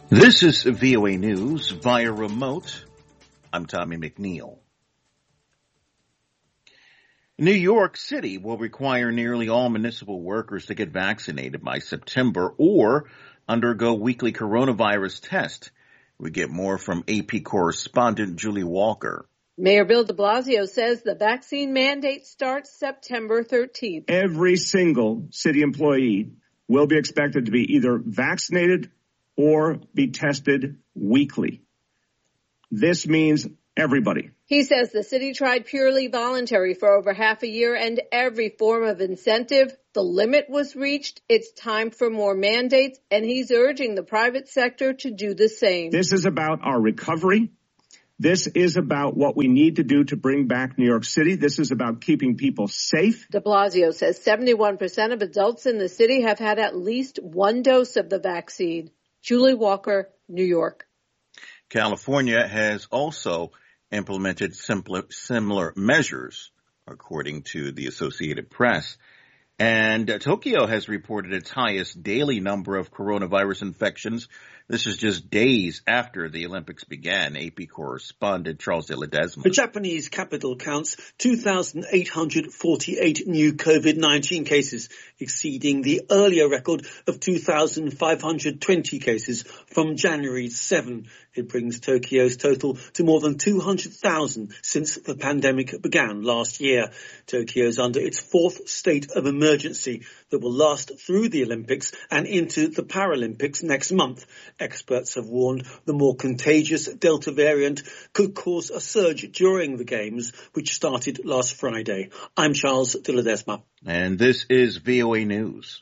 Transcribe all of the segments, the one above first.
This is VOA News via remote. I'm Tommy McNeil. New York City will require nearly all municipal workers to get vaccinated by September or undergo weekly coronavirus tests. We get more from AP correspondent Julie Walker. Mayor Bill de Blasio says the vaccine mandate starts September 13th. Every single city employee will be expected to be either vaccinated or be tested weekly. This means everybody. He says the city tried purely voluntary for over half a year and every form of incentive. The limit was reached. It's time for more mandates, and he's urging the private sector to do the same. This is about our recovery. This is about what we need to do to bring back New York City. This is about keeping people safe. De Blasio says 71% of adults in the city have had at least one dose of the vaccine. Julie Walker, New York. California has also implemented similar measures, according to the Associated Press. And Tokyo has reported its highest daily number of coronavirus infections. This is just days after the Olympics began. AP correspondent Charles de Ledesma. The Japanese capital counts 2,848 new COVID-19 cases, exceeding the earlier record of 2,520 cases from January 7. It brings Tokyo's total to more than 200,000 since the pandemic began last year. Tokyo is under its fourth state of emergency that will last through the Olympics and into the Paralympics next month. Experts have warned the more contagious Delta variant could cause a surge during the Games, which started last Friday. I'm Charles de Ledesma. And this is VOA News.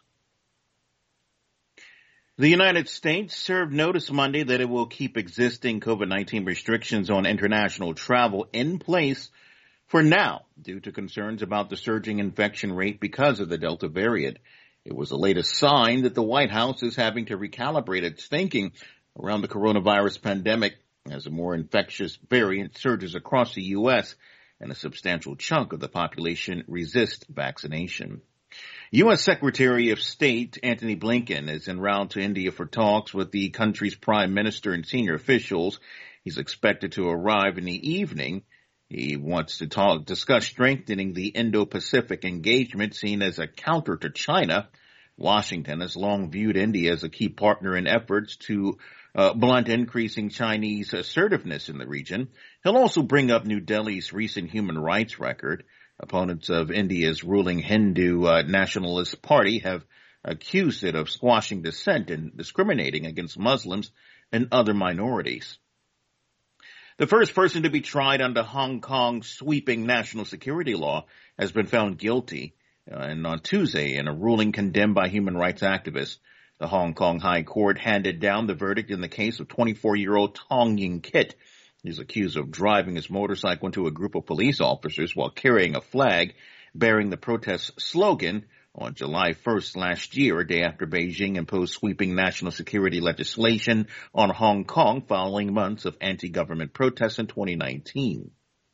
The United States served notice Monday that it will keep existing COVID-19 restrictions on international travel in place for now due to concerns about the surging infection rate because of the Delta variant. It was the latest sign that the White House is having to recalibrate its thinking around the coronavirus pandemic as a more infectious variant surges across the U.S. and a substantial chunk of the population resists vaccination. U.S. Secretary of State Antony Blinken is en route to India for talks with the country's prime minister and senior officials. He's expected to arrive in the evening. He wants to discuss strengthening the Indo-Pacific engagement seen as a counter to China. Washington has long viewed India as a key partner in efforts to blunt increasing Chinese assertiveness in the region. He'll also bring up New Delhi's recent human rights record. Opponents of India's ruling Hindu Nationalist Party have accused it of squashing dissent and discriminating against Muslims and other minorities. The first person to be tried under Hong Kong's sweeping national security law has been found guilty and on Tuesday in a ruling condemned by human rights activists. The Hong Kong High Court handed down the verdict in the case of 24-year-old Tong Yin Kit. He's accused of driving his motorcycle into a group of police officers while carrying a flag bearing the protest slogan on July 1st last year, a day after Beijing imposed sweeping national security legislation on Hong Kong following months of anti-government protests in 2019.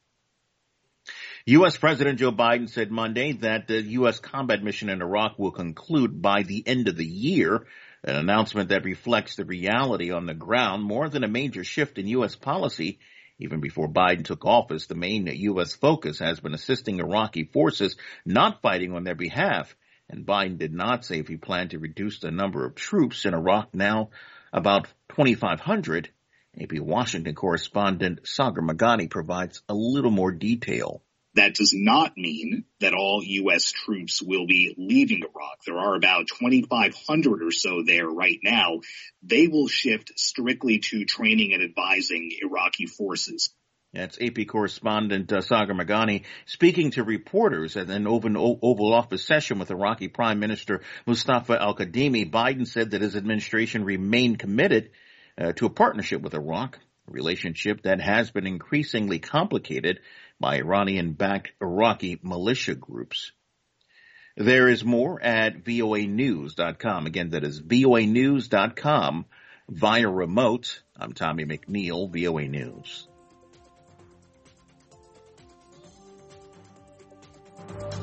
U.S. President Joe Biden said Monday that the U.S. combat mission in Iraq will conclude by the end of the year, an announcement that reflects the reality on the ground more than a major shift in U.S. policy. Even before Biden took office, the main U.S. focus has been assisting Iraqi forces, not fighting on their behalf. And Biden did not say if he planned to reduce the number of troops in Iraq, now about 2,500. AP Washington correspondent Sagar Magani provides a little more detail. That does not mean that all U.S. troops will be leaving Iraq. There are about 2,500 or so there right now. They will shift strictly to training and advising Iraqi forces. That's AP correspondent Sagar Magani speaking to reporters at an Oval Office session with Iraqi Prime Minister Mustafa al-Kadhimi. Biden said that his administration remained committed to a partnership with Iraq, a relationship that has been increasingly complicated by Iranian-backed Iraqi militia groups. There is more at voanews.com. Again, that is voanews.com via remote. I'm Tommy McNeil, VOA News.